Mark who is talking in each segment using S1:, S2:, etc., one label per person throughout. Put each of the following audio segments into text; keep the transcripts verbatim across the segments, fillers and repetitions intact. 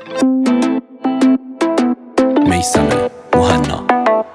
S1: میثم مهنا.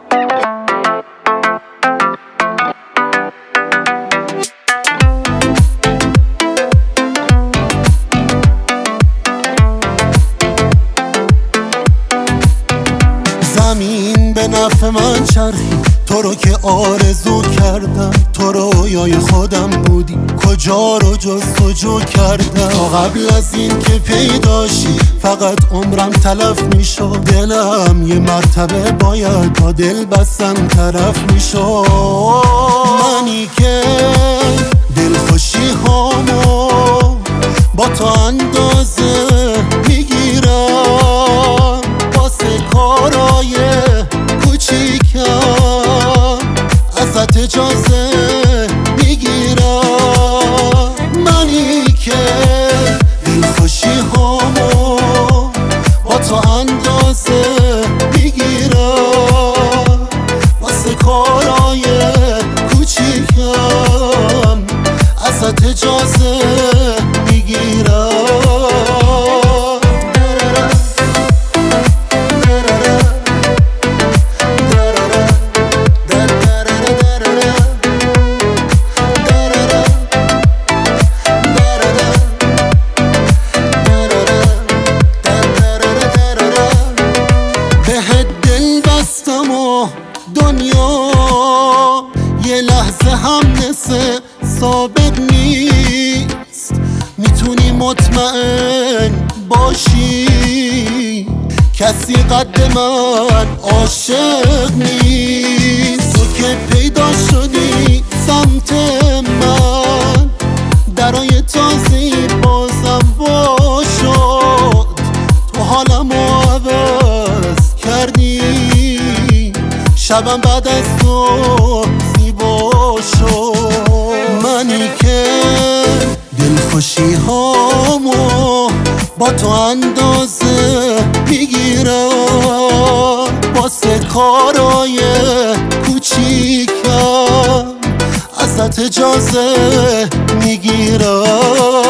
S2: زمین به نفع من چرخی، تو رو که آرزو کردم، تو رویای خودم بودی، کجا رو جستجو کردم. تا قبل از این که پیداشی فقط عمرم تلف میشد، دلم یه مرتبه باید با دل بستن طرف میشد. منی که دلخوشی هامو با تو اندازه میگیرم، واسه کارای کوچیکم ازت اجازه میگیرم. منی که دلخوشی هامو با تو اندازه میگیرم، واسه کارای کوچیکم ازت اجازه میگیرم. دنیا یه لحظه هم مثل سابق نیست، میتونی مطمئن باشی کسی قد من عاشق نیست. تو که پیدا شدی سمت من، درای تازه‌ای بازم وا شد، تو حالمو عوض کردی، شبم بعد از تو زیبا شد. منی که دلخوشی هامو با تو اندازه میگیرم، واسه کارای کوچیکم ازت اجازه میگیرم.